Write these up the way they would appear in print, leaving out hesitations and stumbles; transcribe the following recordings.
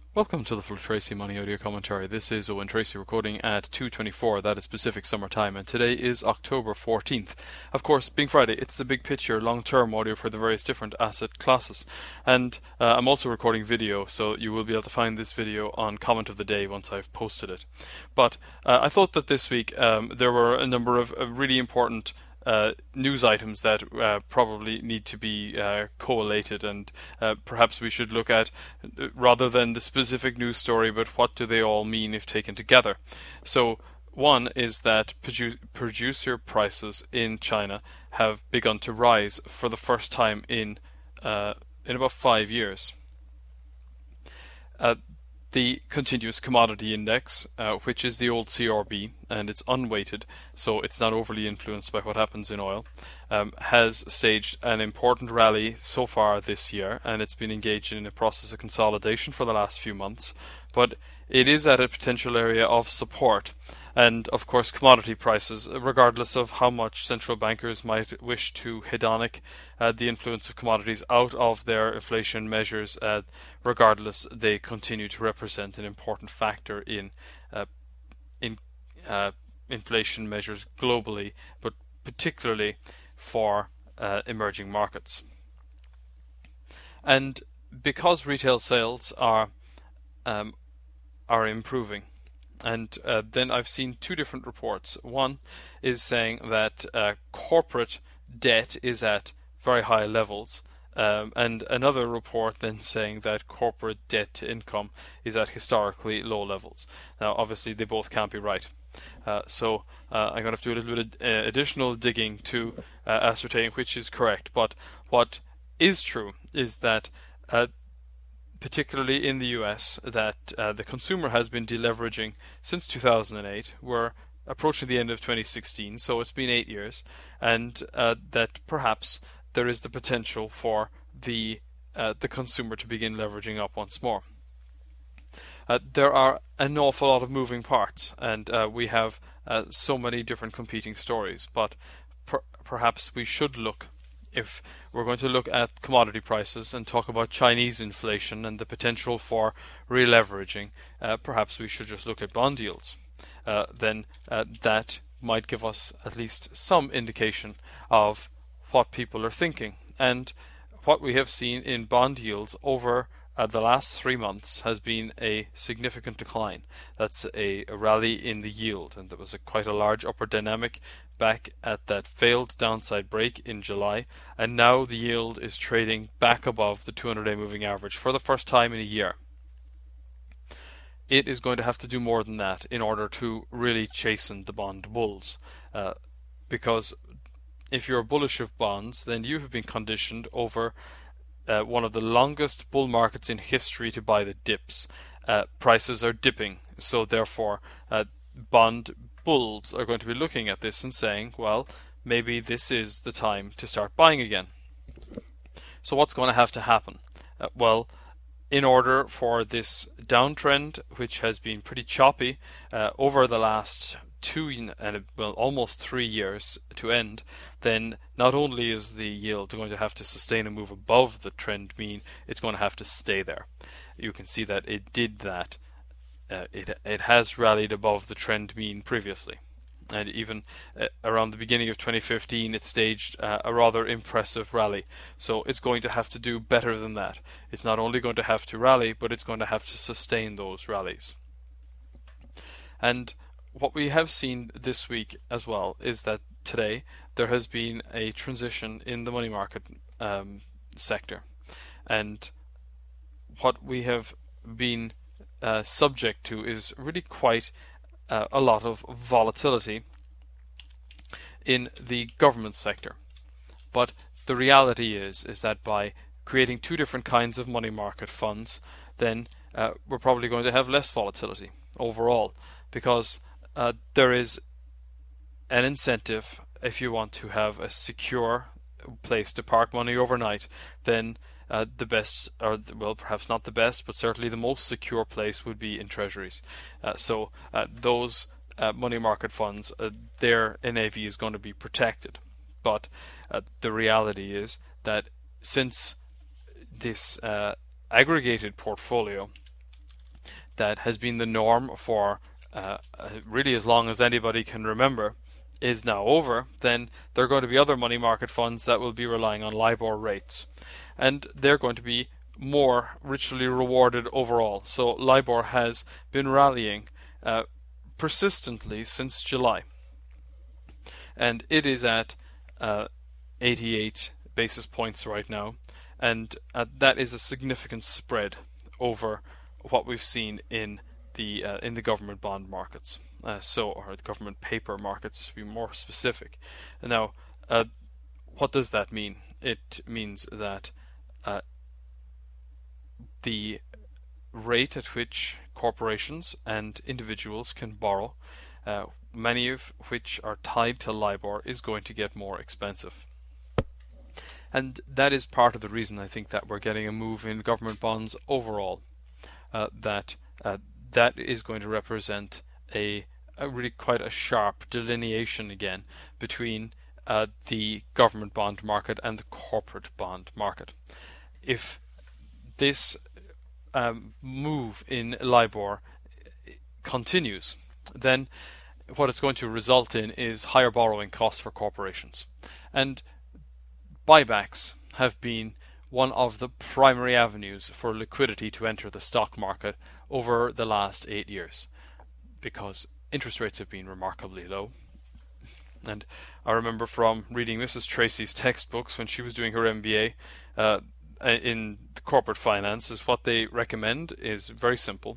Welcome to the Full Tracy Money Audio Commentary. This is Owen Tracy recording at 2:24, that is Pacific Summer Time, and today is October 14th. Of course, being Friday, it's the big picture, long-term audio for the various different asset classes. And I'm also recording video, so you will be able to find this video on Comment of the Day once I've posted it. But I thought that this week there were a number of really important news items that probably need to be collated, and perhaps we should look at, rather than the specific news story, but what do they all mean if taken together. So one is that producer prices in China have begun to rise for the first time in about 5 years. The Continuous Commodity Index, which is the old CRB, and it's unweighted, so it's not overly influenced by what happens in oil, has staged an important rally so far this year, and it's been engaged in a process of consolidation for the last few months, but it is at a potential area of support. And of course, commodity prices, regardless of how much central bankers might wish to hedonic the influence of commodities out of their inflation measures, regardless, they continue to represent an important factor in inflation measures globally, but particularly for emerging markets. And because retail sales are improving, and then I've seen two different reports. One is saying that corporate debt is at very high levels, and another report then saying that corporate debt to income is at historically low levels. Now, obviously, they both can't be right. So I'm going to have to do a little bit of additional digging to ascertain which is correct. But what is true is that particularly in the US, that the consumer has been deleveraging since 2008. We're approaching the end of 2016, so it's been 8 years, and that perhaps there is the potential for the consumer to begin leveraging up once more. There are an awful lot of moving parts, and we have so many different competing stories, but perhaps we should look, if we're going to look at commodity prices and talk about Chinese inflation and the potential for re-leveraging, perhaps we should just look at bond yields. Then that might give us at least some indication of what people are thinking. And what we have seen in bond yields over the last 3 months has been a significant decline. That's a rally in the yield, and there was quite a large upward dynamic back at that failed downside break in July, and now the yield is trading back above the 200-day moving average for the first time in a year. It is going to have to do more than that in order to really chasten the bond bulls, because if you're bullish of bonds, then you have been conditioned over one of the longest bull markets in history to buy the dips. Prices are dipping, so therefore bond bulls are going to be looking at this and saying, well, maybe this is the time to start buying again. So what's going to have to happen? Well, in order for this downtrend, which has been pretty choppy over the last almost 3 years to end, then not only is the yield going to have to sustain and move above the trend mean, it's going to have to stay there. You can see that it did that. It has rallied above the trend mean previously, and even around the beginning of 2015 it staged a rather impressive rally. So it's going to have to do better than that. It's not only going to have to rally, but it's going to have to sustain those rallies. And what we have seen this week as well is that today there has been a transition in the money market sector, and what we have been subject to is really quite a lot of volatility in the government sector. But the reality is that by creating two different kinds of money market funds, then we're probably going to have less volatility overall, because there is an incentive. If you want to have a secure place to park money overnight, then the best, or well, perhaps not the best, but certainly the most secure place would be in treasuries. So those money market funds, their NAV is going to be protected. But the reality is that since this aggregated portfolio that has been the norm for really as long as anybody can remember is now over, then there are going to be other money market funds that will be relying on LIBOR rates, and they're going to be more richly rewarded overall. So LIBOR has been rallying persistently since July, and it is at 88 basis points right now, and that is a significant spread over what we've seen in the government bond markets, or the government paper markets to be more specific. Now, what does that mean? It means that the rate at which corporations and individuals can borrow, many of which are tied to LIBOR, is going to get more expensive. And that is part of the reason I think that we're getting a move in government bonds overall. That is going to represent a really quite a sharp delineation again between the government bond market and the corporate bond market. If this move in LIBOR continues, then what it's going to result in is higher borrowing costs for corporations. And buybacks have been one of the primary avenues for liquidity to enter the stock market over the last 8 years, because interest rates have been remarkably low. And I remember from reading Mrs. Tracy's textbooks when she was doing her MBA in corporate finance, is what they recommend is very simple.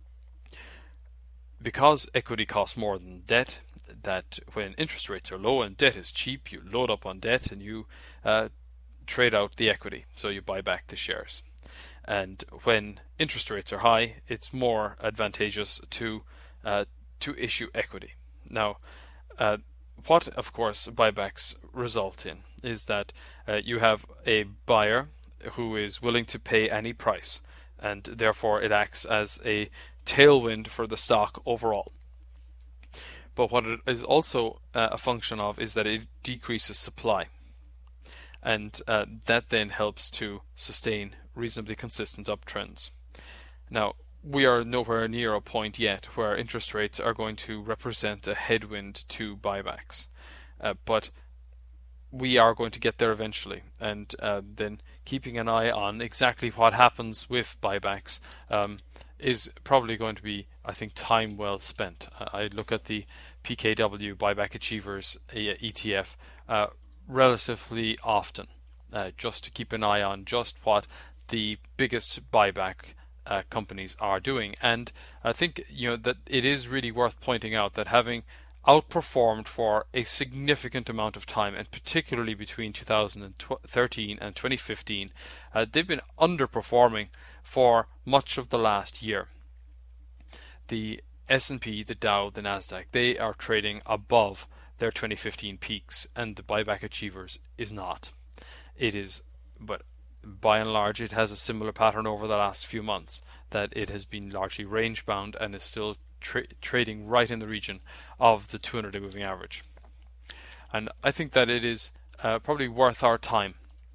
Because equity costs more than debt, that when interest rates are low and debt is cheap, you load up on debt and you trade out the equity, so you buy back the shares. And when interest rates are high, it's more advantageous to issue equity. Now, what of course buybacks result in is that you have a buyer who is willing to pay any price, and therefore it acts as a tailwind for the stock overall. But what it is also a function of is that it decreases supply, and that then helps to sustain reasonably consistent uptrends. Now, we are nowhere near a point yet where interest rates are going to represent a headwind to buybacks, but we are going to get there eventually, and then keeping an eye on exactly what happens with buybacks is probably going to be, I think, time well spent. I look at the PKW Buyback Achievers ETF relatively often, just to keep an eye on just what the biggest buyback companies are doing. And I think that it is really worth pointing out that having outperformed for a significant amount of time, and particularly between 2013 and 2015, they've been underperforming for much of the last year. The S&P, the Dow, the Nasdaq, they are trading above their 2015 peaks, and the Buyback Achievers is not. It is, but by and large, it has a similar pattern over the last few months, that it has been largely range bound and is still trading right in the region of the 200-day moving average. And I think that it is probably worth our time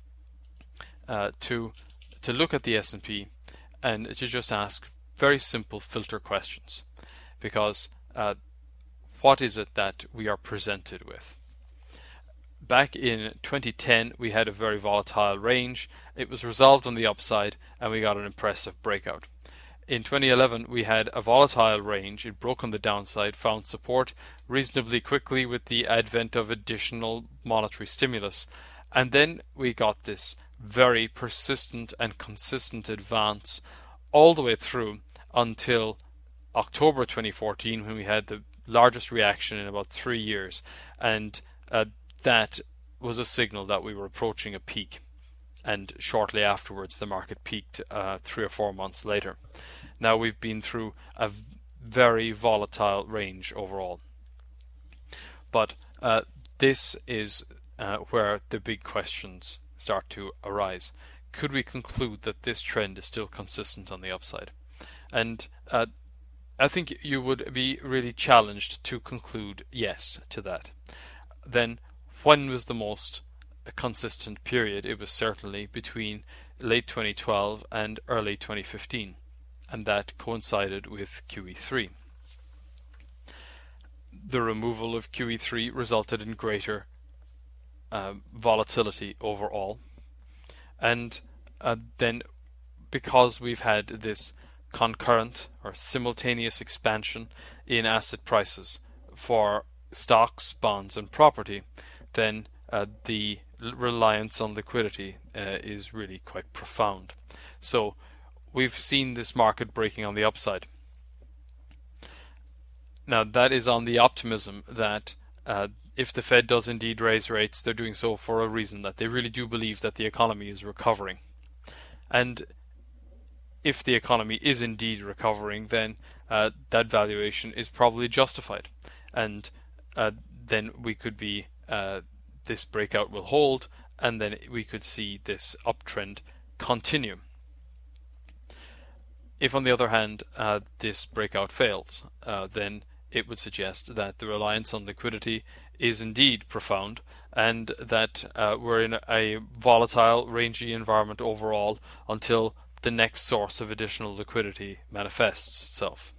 to look at the S&P and to just ask very simple filter questions, because what is it that we are presented with? Back in 2010, we had a very volatile range. It was resolved on the upside, and we got an impressive breakout. In 2011, we had a volatile range. It broke on the downside, found support reasonably quickly with the advent of additional monetary stimulus. And then we got this very persistent and consistent advance all the way through until October 2014, when we had the largest reaction in about 3 years. And that was a signal that we were approaching a peak. And shortly afterwards, the market peaked 3 or 4 months later. Now we've been through a very volatile range overall. But this is where the big questions start to arise. Could we conclude that this trend is still consistent on the upside? And I think you would be really challenged to conclude yes to that. Then when was the most consistent period? It was certainly between late 2012 and early 2015. and that coincided with QE3. The removal of QE3 resulted in greater volatility overall, and then because we've had this concurrent or simultaneous expansion in asset prices for stocks, bonds and property, then the reliance on liquidity is really quite profound. So we've seen this market breaking on the upside. Now that is on the optimism that if the Fed does indeed raise rates, they're doing so for a reason, that they really do believe that the economy is recovering. And if the economy is indeed recovering, then that valuation is probably justified. And then we could be, this breakout will hold, and then we could see this uptrend continue. If on the other hand this breakout fails, then it would suggest that the reliance on liquidity is indeed profound, and that we're in a volatile, rangy environment overall until the next source of additional liquidity manifests itself.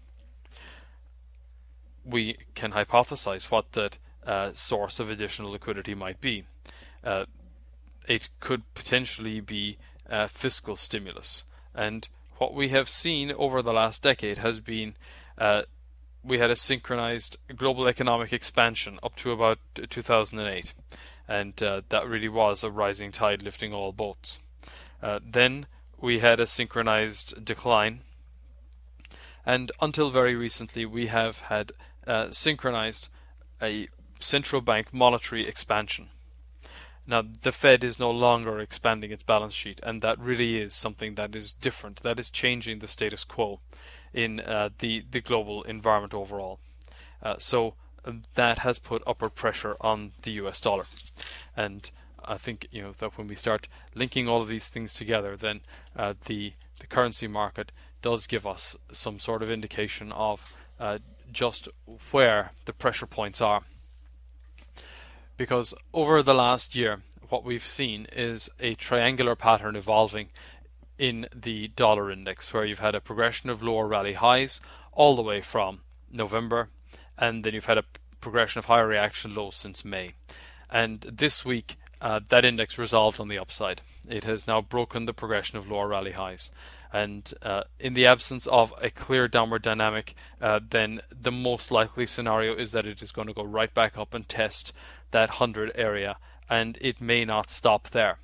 We can hypothesize what that source of additional liquidity might be. It could potentially be fiscal stimulus, and what we have seen over the last decade has been we had a synchronized global economic expansion up to about 2008, and that really was a rising tide lifting all boats. Then we had a synchronized decline, and until very recently we have had synchronized a central bank monetary expansion. Now the Fed is no longer expanding its balance sheet, and that really is something that is different, that is changing the status quo in the global environment overall. So that has put upward pressure on the US dollar, and I think that when we start linking all of these things together, then the currency market does give us some sort of indication of just where the pressure points are. Because over the last year, what we've seen is a triangular pattern evolving in the dollar index, where you've had a progression of lower rally highs all the way from November, and then you've had a progression of higher reaction lows since May. And this week, that index resolved on the upside. It has now broken the progression of lower rally highs. And in the absence of a clear downward dynamic, then the most likely scenario is that it is going to go right back up and test that 100 area, and it may not stop there.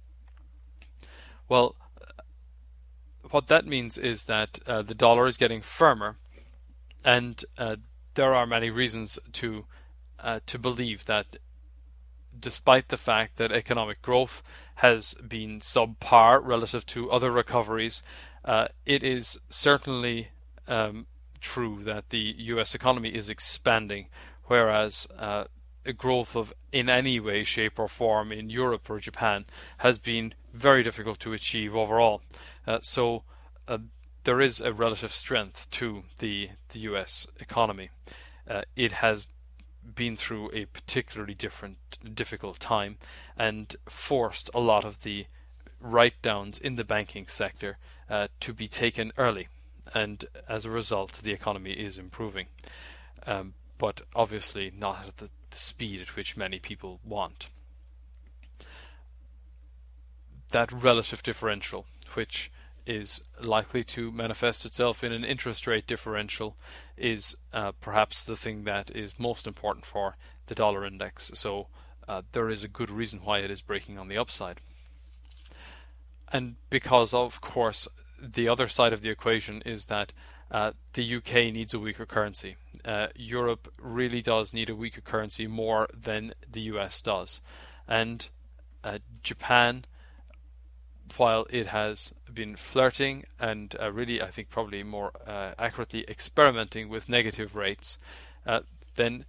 Well, what that means is that the dollar is getting firmer, and there are many reasons to believe that despite the fact that economic growth has been subpar relative to other recoveries, it is certainly true that the US economy is expanding, whereas growth of in any way, shape or form in Europe or Japan has been very difficult to achieve overall. So there is a relative strength to the US economy. It has been through a particularly difficult time and forced a lot of the write-downs in the banking sector to be taken early, and as a result the economy is improving, but obviously not at the speed at which many people want. That relative differential, which is likely to manifest itself in an interest rate differential, is perhaps the thing that is most important for the dollar index. So there is a good reason why it is breaking on the upside. And because, of course, the other side of the equation is that the UK needs a weaker currency. Europe really does need a weaker currency more than the US does. And Japan, while it has been flirting and really, I think probably more accurately experimenting with negative rates, then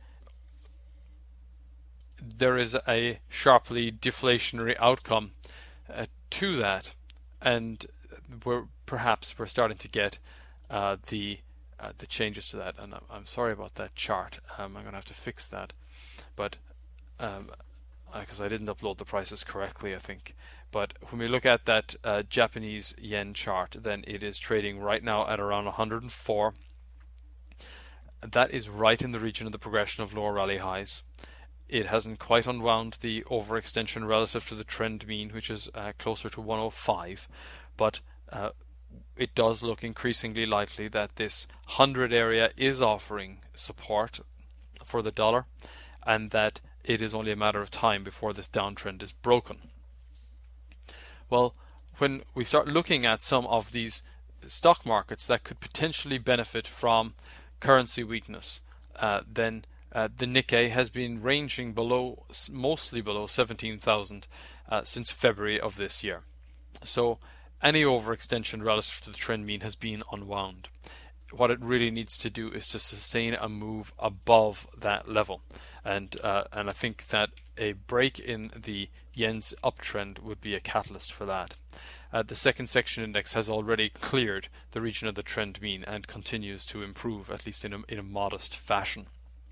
there is a sharply deflationary outcome to that, and we're starting to get the changes to that. And I'm sorry about that chart. I'm going to have to fix that, but because I didn't upload the prices correctly, I think. But when we look at that Japanese yen chart, then it is trading right now at around 104. That is right in the region of the progression of lower rally highs. It hasn't quite unwound the overextension relative to the trend mean, which is closer to 105, but it does look increasingly likely that this 100 area is offering support for the dollar, and that it is only a matter of time before this downtrend is broken. Well, when we start looking at some of these stock markets that could potentially benefit from currency weakness, then the Nikkei has been ranging mostly below 17,000 since February of this year. So any overextension relative to the trend mean has been unwound. What it really needs to do is to sustain a move above that level, and I think that a break in the yen's uptrend would be a catalyst for that. The second section index has already cleared the region of the trend mean and continues to improve, at least in a modest fashion.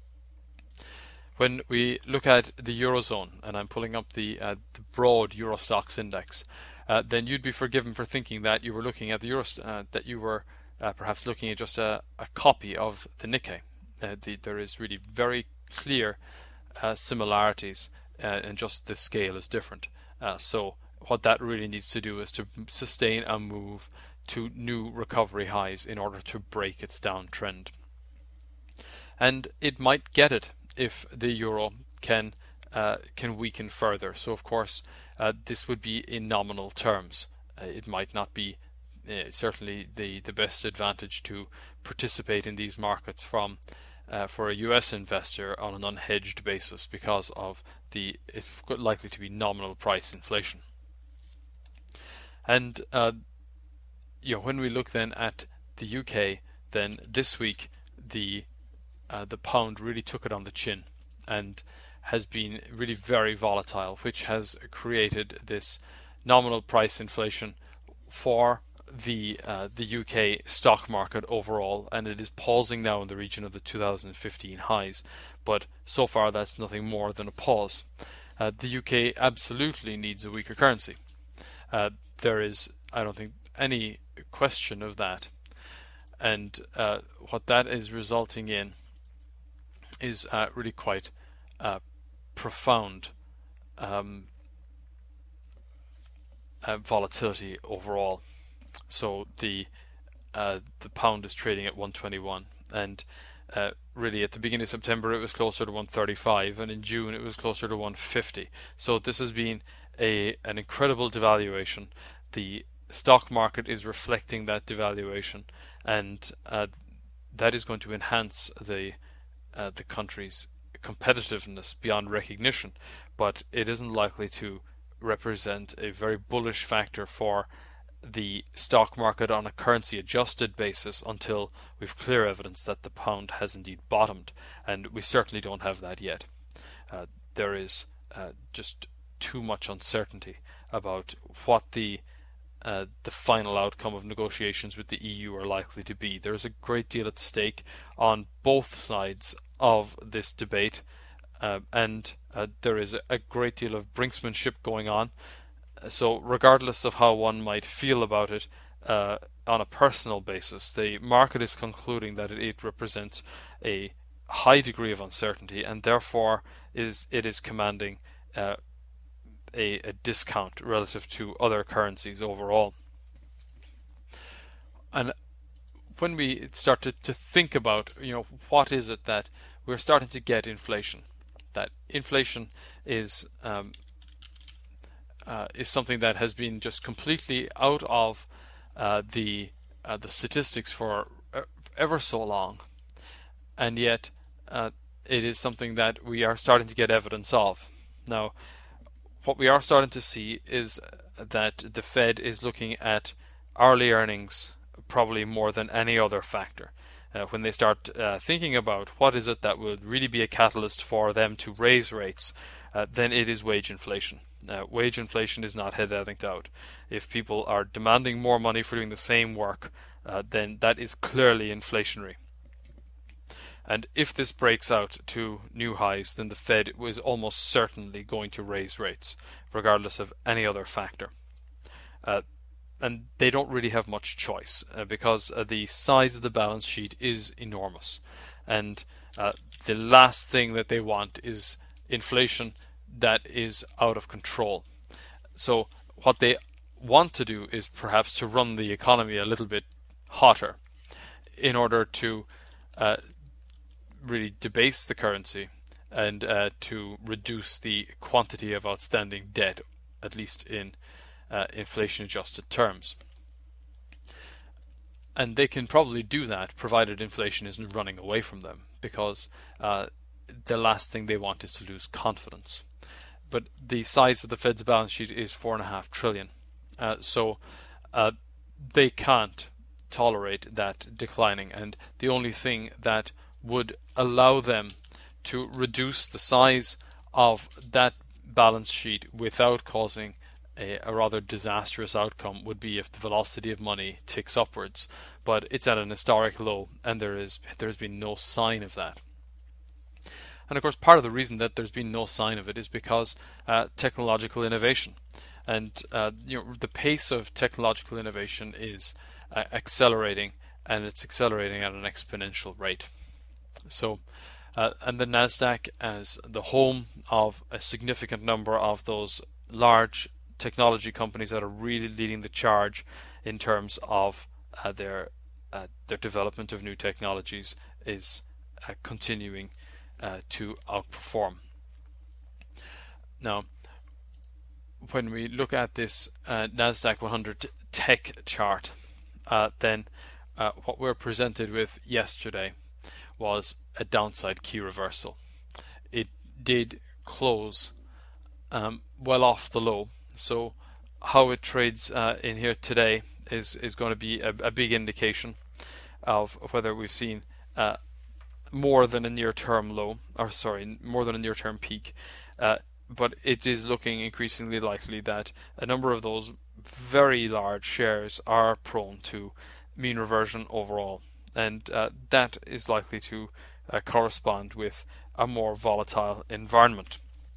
When we look at the Eurozone, and I'm pulling up the broad Euro Stoxx index, then you'd be forgiven for thinking that you were looking at that you were perhaps looking at just a copy of the Nikkei. There is really very clear similarities, and just the scale is different. So what that really needs to do is to sustain a move to new recovery highs in order to break its downtrend. And it might get it if the euro can weaken further. So of course this would be in nominal terms. It might not be certainly the best advantage to participate in these markets for a US investor on an unhedged basis, because of it's likely to be nominal price inflation. And when we look then at the UK, then this week the pound really took it on the chin and has been really very volatile, which has created this nominal price inflation for the UK stock market overall, and it is pausing now in the region of the 2015 highs, but so far that's nothing more than a pause. The UK absolutely needs a weaker currency. There is, I don't think, any question of that, and what that is resulting in is really quite profound volatility overall. So the pound is trading at 121, and really at the beginning of September it was closer to 135, and in June it was closer to 150. So this has been an incredible devaluation. The stock market is reflecting that devaluation, and that is going to enhance the country's competitiveness beyond recognition, but it isn't likely to represent a very bullish factor for the stock market on a currency adjusted basis until we've clear evidence that the pound has indeed bottomed, and we certainly don't have that yet. There is just too much uncertainty about what the final outcome of negotiations with the EU are likely to be. There is a great deal at stake on both sides of this debate, and there is a great deal of brinksmanship going on. So regardless of how one might feel about it on a personal basis, the market is concluding that it represents a high degree of uncertainty, and therefore it is commanding a discount relative to other currencies overall. And when we start to think about, what is it that we're starting to get inflation? That inflation is something that has been just completely out of the statistics for ever so long, and yet it is something that we are starting to get evidence of. Now, what we are starting to see is that the Fed is looking at hourly earnings probably more than any other factor. When they start thinking about what is it that would really be a catalyst for them to raise rates, then it is wage inflation. Wage inflation is not head-out out. If people are demanding more money for doing the same work, then that is clearly inflationary. And if this breaks out to new highs, then the Fed was almost certainly going to raise rates. regardless of any other factor. And they don't really have much choice because the size of the balance sheet is enormous. And the last thing that they want is inflation that is out of control. So what they want to do is perhaps to run the economy a little bit hotter in order to really debase the currency and to reduce the quantity of outstanding debt, at least in inflation-adjusted terms. And they can probably do that provided inflation isn't running away from them, because the last thing they want is to lose confidence. But the size of the Fed's balance sheet is $4.5 trillion. So they can't tolerate that declining, and the only thing that would allow them to reduce the size of that balance sheet without causing a rather disastrous outcome would be if the velocity of money ticks upwards, but it's at an historic low, and there's been no sign of that. And of course, part of the reason that there's been no sign of it is because technological innovation, and the pace of technological innovation is accelerating, and it's accelerating at an exponential rate. So, and the Nasdaq, as the home of a significant number of those large technology companies that are really leading the charge in terms of their development of new technologies, is continuing to outperform. Now, when we look at this Nasdaq 100 tech chart, then what we're presented with yesterday was a downside key reversal. It did close well off the low, so how it trades in here today is going to be a big indication of whether we've seen more than a near-term low, or sorry, more than a near-term peak. But it is looking increasingly likely that a number of those very large shares are prone to mean reversion overall, and that is likely to correspond with a more volatile environment.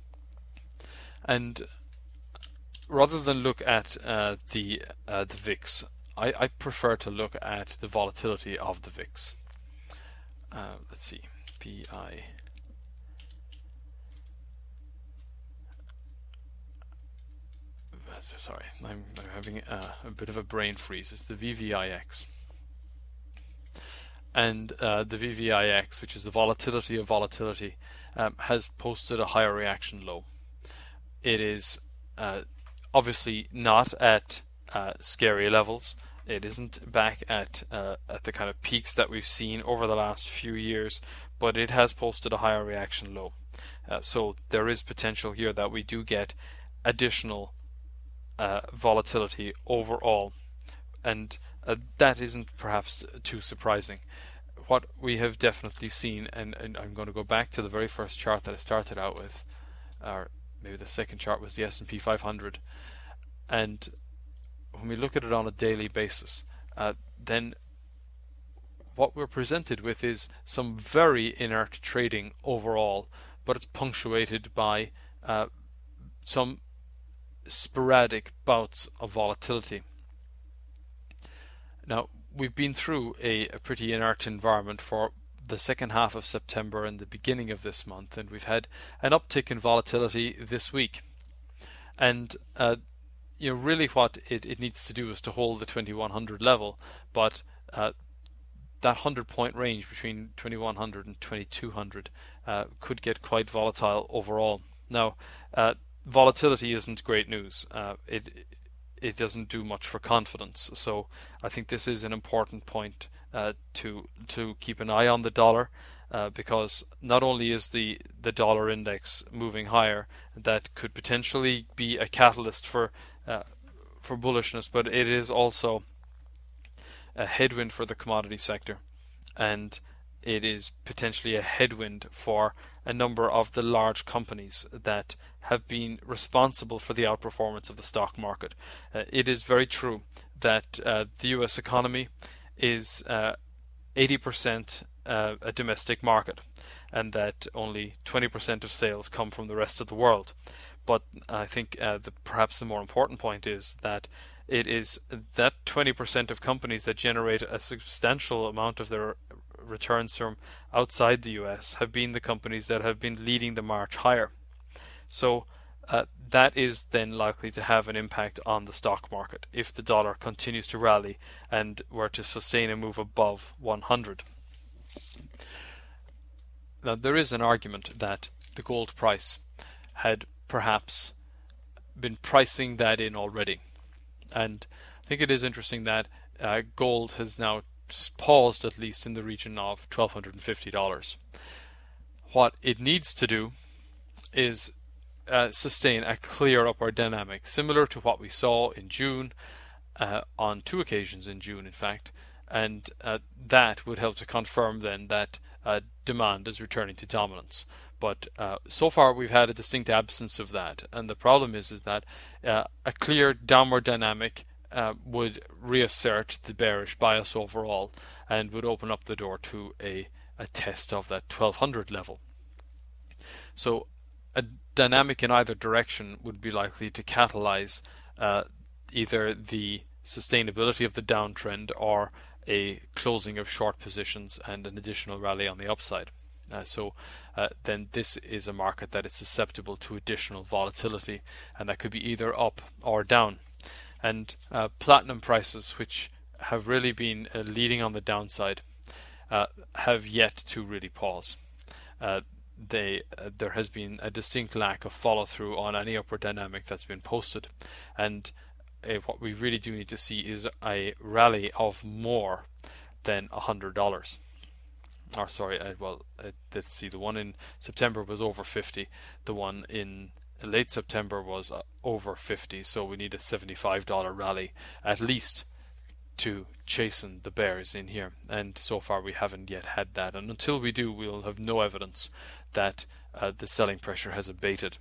And rather than look at the VIX, I prefer to look at the volatility of the VIX. Let's see, VI. Sorry, I'm having a bit of a brain freeze. It's the VVIX. And the VVIX, which is the volatility of volatility, has posted a higher reaction low. It is obviously not at scary levels. It isn't back at the kind of peaks that we've seen over the last few years, but it has posted a higher reaction low. So there is potential here that we do get additional volatility overall, and that isn't perhaps too surprising. What we have definitely seen, and I'm going to go back to the very first chart that I started out with, or maybe the second chart was the S&P 500, and when we look at it on a daily basis, then what we're presented with is some very inert trading overall, but it's punctuated by some sporadic bouts of volatility. Now, we've been through a pretty inert environment for the second half of September and the beginning of this month, and we've had an uptick in volatility this week. And really what it needs to do is to hold the 2100 level, but that 100-point range between 2100 and 2200 could get quite volatile overall. Now, volatility isn't great news. It doesn't do much for confidence. So I think this is an important point to keep an eye on the dollar, because not only is the dollar index moving higher, that could potentially be a catalyst for bullishness, but it is also a headwind for the commodity sector, and it is potentially a headwind for a number of the large companies that have been responsible for the outperformance of the stock market. It is very true that the US economy is 80% a domestic market, and that only 20% of sales come from the rest of the world. But I think perhaps the more important point is that it is that 20% of companies that generate a substantial amount of their returns from outside the US have been the companies that have been leading the march higher. So that is then likely to have an impact on the stock market if the dollar continues to rally and were to sustain a move above 100. Now, there is an argument that the gold price had perhaps been pricing that in already. And I think it is interesting that gold has now paused at least in the region of $1,250. What it needs to do is sustain a clear upward dynamic, similar to what we saw in June, on 2 occasions in June, in fact, and that would help to confirm then that demand is returning to dominance. But so far we've had a distinct absence of that, and the problem is that a clear downward dynamic would reassert the bearish bias overall and would open up the door to a test of that 1200 level. So a dynamic in either direction would be likely to catalyze either the sustainability of the downtrend or a closing of short positions and an additional rally on the upside. So then this is a market that is susceptible to additional volatility, and that could be either up or down. And platinum prices, which have really been leading on the downside, have yet to really pause. There has been a distinct lack of follow-through on any upward dynamic that's been posted, and what we really do need to see is a rally of more than $100. Or sorry, let's see, the one in September was over 50, the one in late September was over 50, so we need a $75 rally at least to chasten the bears in here, and so far we haven't yet had that, and until we do, we'll have no evidence that the selling pressure has abated.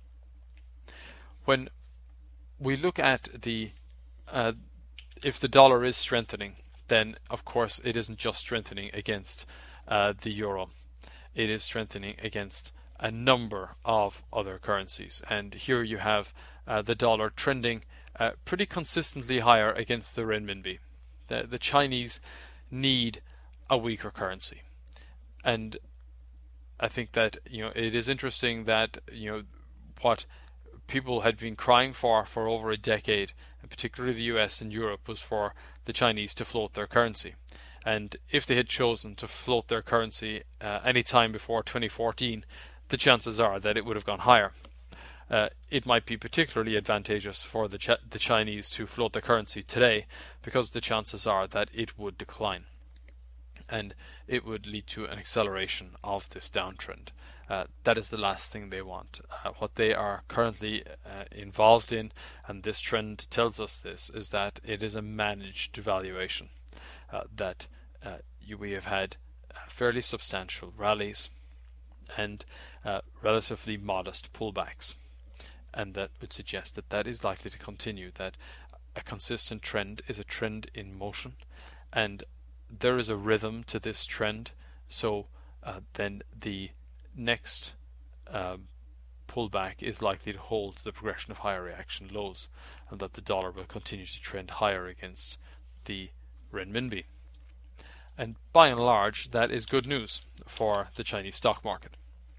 When we look at if the dollar is strengthening, then of course it isn't just strengthening against the euro, it is strengthening against a number of other currencies, and here you have the dollar trending pretty consistently higher against the renminbi. The Chinese need a weaker currency, and I think that it is interesting that what people had been crying for over a decade, and particularly the US and Europe, was for the Chinese to float their currency. And if they had chosen to float their currency any time before 2014, the chances are that it would have gone higher. It might be particularly advantageous for the Chinese to float their currency today, because the chances are that it would decline, and it would lead to an acceleration of this downtrend. That is the last thing they want. What they are currently involved in, and this trend tells us this, is that it is a managed devaluation, that we have had fairly substantial rallies and relatively modest pullbacks, and that would suggest that that is likely to continue, that a consistent trend is a trend in motion, and there is a rhythm to this trend. So then the next pullback is likely to hold the progression of higher reaction lows, and that the dollar will continue to trend higher against the renminbi. And by and large, that is good news for the Chinese stock market.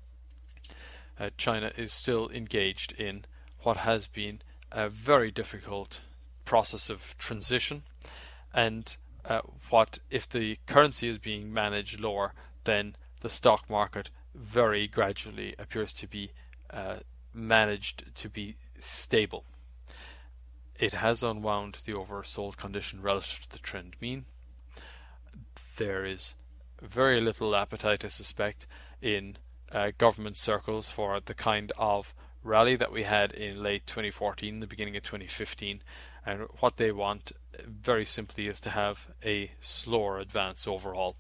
China is still engaged in what has been a very difficult process of transition, and what if the currency is being managed lower, then the stock market very gradually appears to be managed to be stable. It has unwound the oversold condition relative to the trend mean. There is very little appetite, I suspect, in government circles for the kind of rally that we had in late 2014, the beginning of 2015, and what they want very simply is to have a slower advance overall.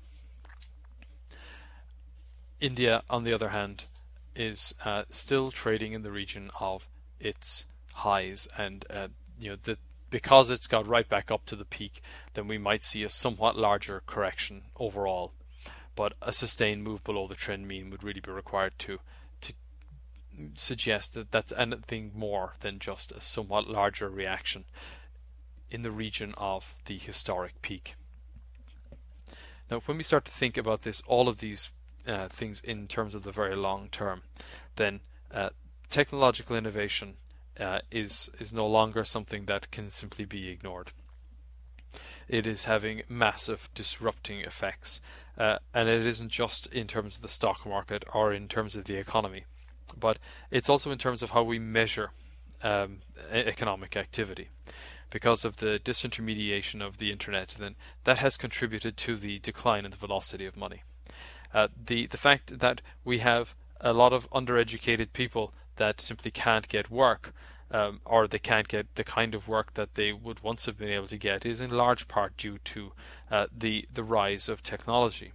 India, on the other hand, is still trading in the region of its highs, and because it's got right back up to the peak, then we might see a somewhat larger correction overall. But a sustained move below the trend mean would really be required to suggest that that's anything more than just a somewhat larger reaction in the region of the historic peak. Now, when we start to think about this, all of these things in terms of the very long term, then technological innovation is no longer something that can simply be ignored. It is having massive disrupting effects, and it isn't just in terms of the stock market or in terms of the economy, but it's also in terms of how we measure economic activity. Because of the disintermediation of the internet, then that has contributed to the decline in the velocity of money. The fact that we have a lot of undereducated people that simply can't get work, or they can't get the kind of work that they would once have been able to get, is in large part due to the rise of technology.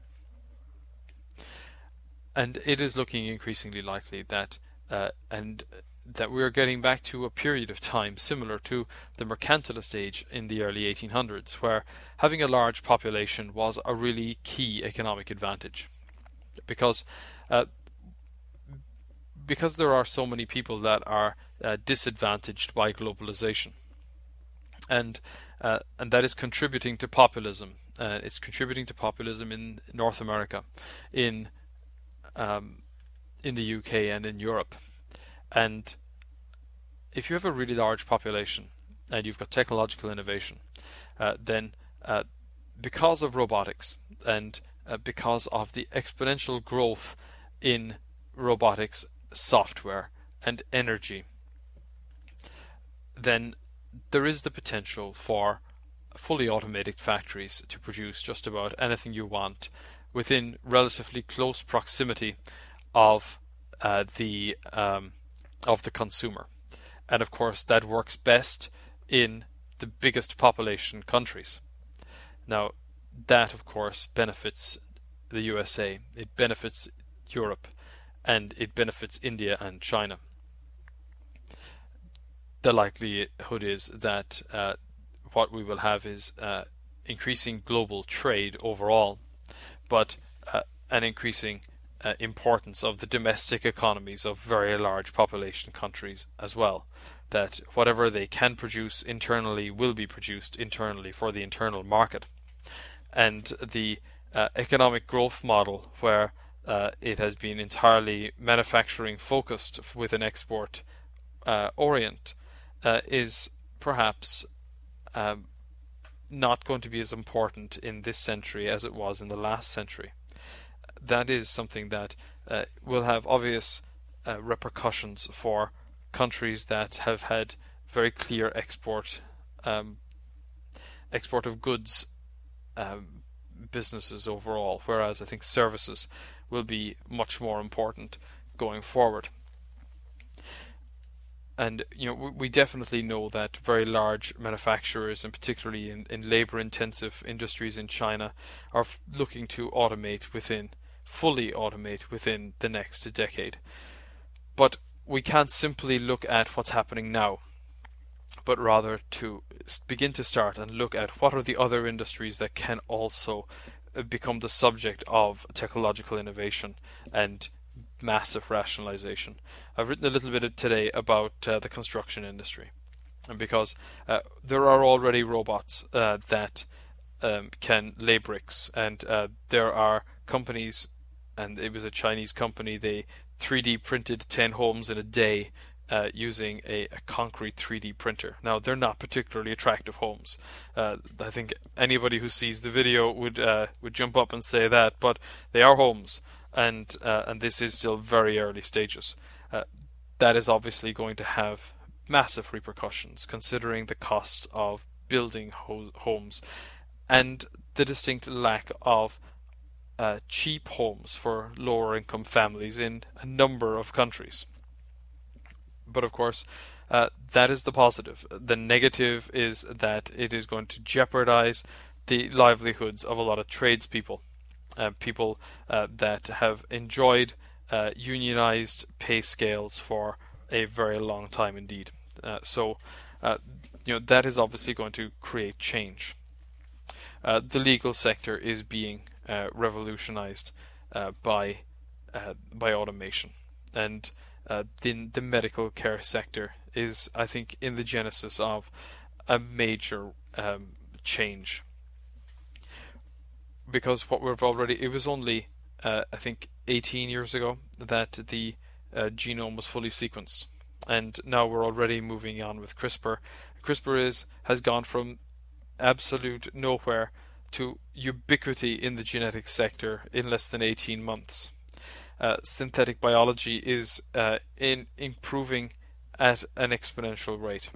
And it is looking increasingly likely that that we are getting back to a period of time similar to the mercantilist age in the early 1800s, where having a large population was a really key economic advantage, because there are so many people that are disadvantaged by globalization, and that is contributing to populism. It's contributing to populism in North America, in the UK and in Europe. And if you have a really large population and you've got technological innovation, then because of robotics and because of the exponential growth in robotics software and energy, then there is the potential for fully automated factories to produce just about anything you want within relatively close proximity of the consumer. And of course that works best in the biggest population countries. Now that of course benefits the USA, it benefits Europe, and it benefits India and China. The likelihood is that what we will have is increasing global trade overall, but an increasing importance of the domestic economies of very large population countries as well. That whatever they can produce internally will be produced internally for the internal market. And the economic growth model, where it has been entirely manufacturing focused with an export orient, is perhaps not going to be as important in this century as it was in the last century. That is something that will have obvious repercussions for countries that have had very clear export of goods businesses overall, whereas I think services will be much more important going forward. And we definitely know that very large manufacturers, and particularly in labor-intensive industries in China, are looking to fully automate within the next decade. But we can't simply look at what's happening now, but rather to begin to start and look at what are the other industries that can also become the subject of technological innovation and massive rationalization. I've written a little bit today about the construction industry, and because there are already robots that can lay bricks, and there are companies, and it was a Chinese company, they 3D printed 10 homes in a day using a concrete 3D printer. Now, they're not particularly attractive homes. I think anybody who sees the video would jump up and say that, but they are homes, and this is still very early stages. That is obviously going to have massive repercussions, considering the cost of building homes and the distinct lack of cheap homes for lower income families in a number of countries. But of course, that is the positive. The negative is that it is going to jeopardize the livelihoods of a lot of tradespeople, people that have enjoyed unionized pay scales for a very long time indeed. So that is obviously going to create change. The legal sector is being revolutionized by automation, and the medical care sector is, I think, in the genesis of a major change. Because it was only, I think, 18 years ago that the genome was fully sequenced. And now we're already moving on with CRISPR. CRISPR has gone from absolute nowhere to ubiquity in the genetic sector in less than 18 months. Synthetic biology is improving at an exponential rate.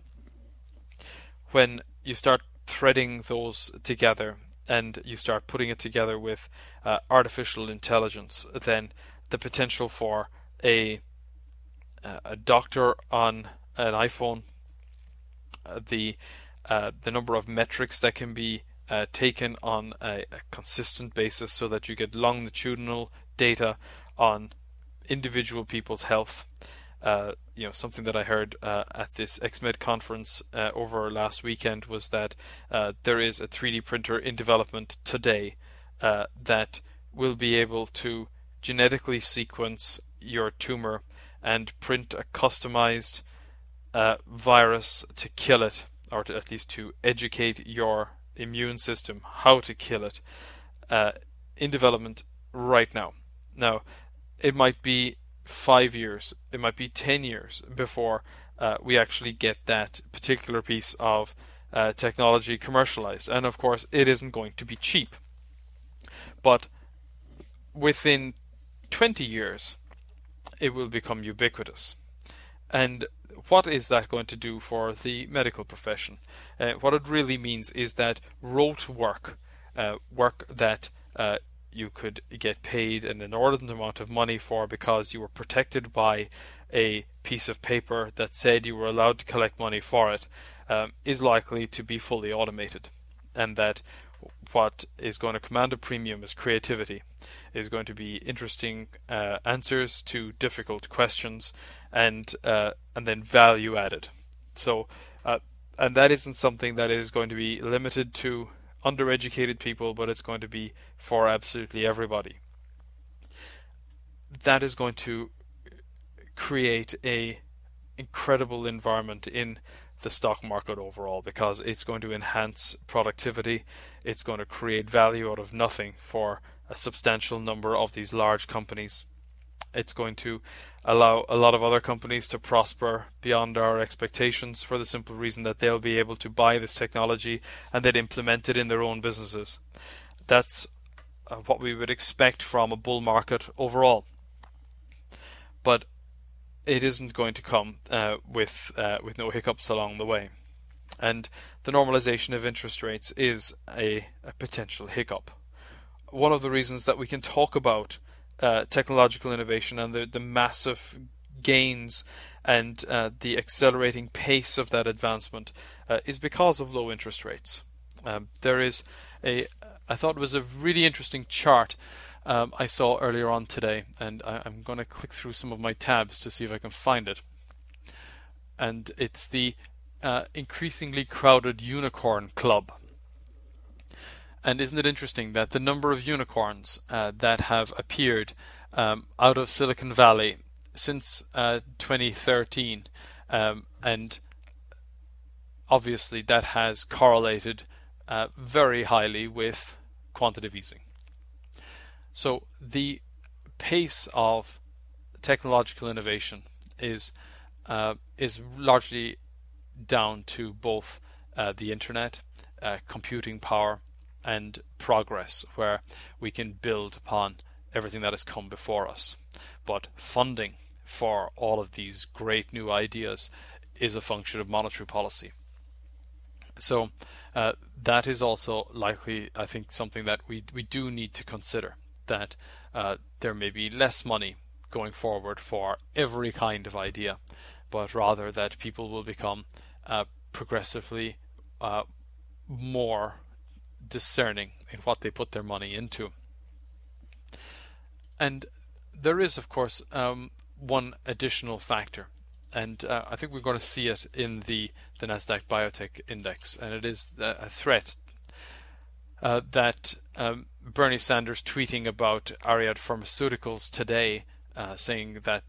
When you start threading those together and you start putting it together with artificial intelligence, then the potential for a doctor on an iPhone, the number of metrics that can be taken on a consistent basis so that you get longitudinal data on individual people's health. Something that I heard at this XMed conference over last weekend was that there is a 3D printer in development today that will be able to genetically sequence your tumor and print a customized virus to kill it, or at least to educate your immune system how to kill it, in development right now. Now, it might be 5 years, it might be 10 years before we actually get that particular piece of technology commercialized. And of course, it isn't going to be cheap. But within 20 years, it will become ubiquitous. And what is that going to do for the medical profession? What it really means is that rote work, work that you could get paid an inordinate amount of money for because you were protected by a piece of paper that said you were allowed to collect money for it, is likely to be fully automated. And that what is going to command a premium is creativity, is going to be interesting answers to difficult questions, and then value added. So, and that isn't something that is going to be limited to undereducated people, but it's going to be for absolutely everybody. That is going to create a incredible environment in the stock market overall, because it's going to enhance productivity, it's going to create value out of nothing for a substantial number of these large companies. It's going to allow a lot of other companies to prosper beyond our expectations, for the simple reason that they'll be able to buy this technology and then implement it in their own businesses. That's what we would expect from a bull market overall. But it isn't going to come with no hiccups along the way. And the normalization of interest rates is a potential hiccup. One of the reasons that we can talk about technological innovation and the massive gains and the accelerating pace of that advancement is because of low interest rates. There is I thought it was a really interesting chart I saw earlier on today, and I'm going to click through some of my tabs to see if I can find it. And it's the increasingly crowded unicorn club. And isn't it interesting that the number of unicorns that have appeared out of Silicon Valley since 2013, and obviously that has correlated very highly with quantitative easing. So the pace of technological innovation is largely down to both the internet, computing power, and progress, where we can build upon everything that has come before us. But funding for all of these great new ideas is a function of monetary policy. So that is also likely, I think, something that we do need to consider, that there may be less money going forward for every kind of idea, but rather that people will become progressively more discerning in what they put their money into. And there is, of course, one additional factor, and I think we're going to see it in the Nasdaq Biotech Index, and it is a threat that Bernie Sanders tweeting about Ariad Pharmaceuticals today, saying that they're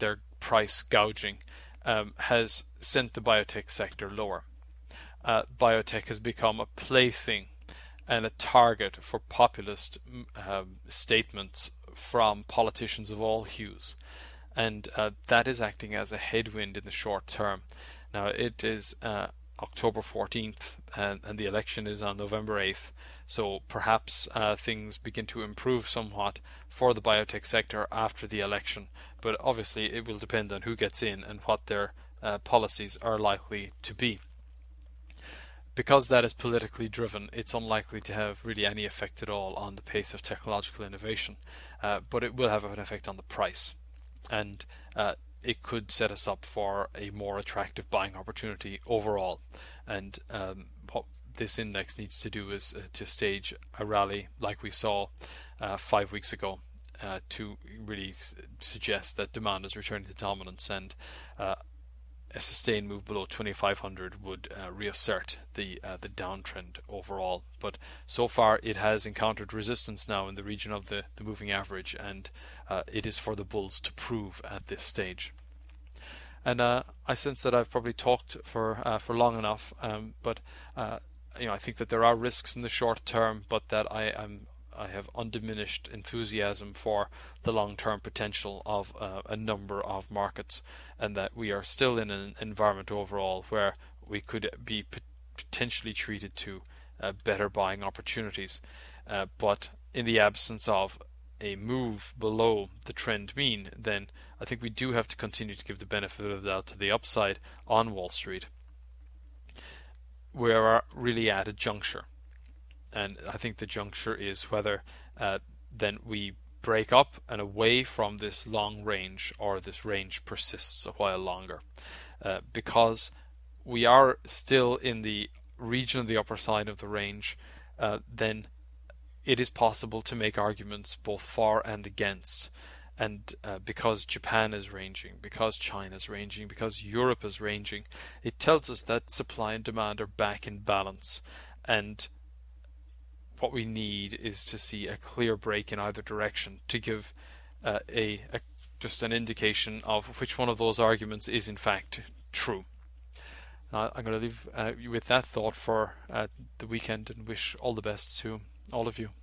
price gouging has sent the biotech sector lower. Biotech has become a plaything and a target for populist statements from politicians of all hues, and that is acting as a headwind in the short term. Now it is October 14th and the election is on November 8th, so perhaps things begin to improve somewhat for the biotech sector after the election, but obviously it will depend on who gets in and what their policies are likely to be. Because that is politically driven, it's unlikely to have really any effect at all on the pace of technological innovation, but it will have an effect on the price, and it could set us up for a more attractive buying opportunity overall. And what this index needs to do is to stage a rally like we saw 5 weeks ago to really suggest that demand is returning to dominance, and a sustained move below 2500 would reassert the downtrend overall. But so far it has encountered resistance now in the region of the moving average, and it is for the bulls to prove at this stage. And I sense that I've probably talked for long enough, but I think that there are risks in the short term, but that I have undiminished enthusiasm for the long-term potential of a number of markets, and that we are still in an environment overall where we could be potentially treated to better buying opportunities. But in the absence of a move below the trend mean, then I think we do have to continue to give the benefit of the doubt to the upside on Wall Street. We are really at a juncture. And I think the juncture is whether then we break up and away from this long range, or this range persists a while longer. Because we are still in the region of the upper side of the range, then it is possible to make arguments both for and against. And because Japan is ranging, because China is ranging, because Europe is ranging, it tells us that supply and demand are back in balance. And what we need is to see a clear break in either direction to give just an indication of which one of those arguments is in fact true. Now, I'm going to leave you with that thought for the weekend, and wish all the best to all of you.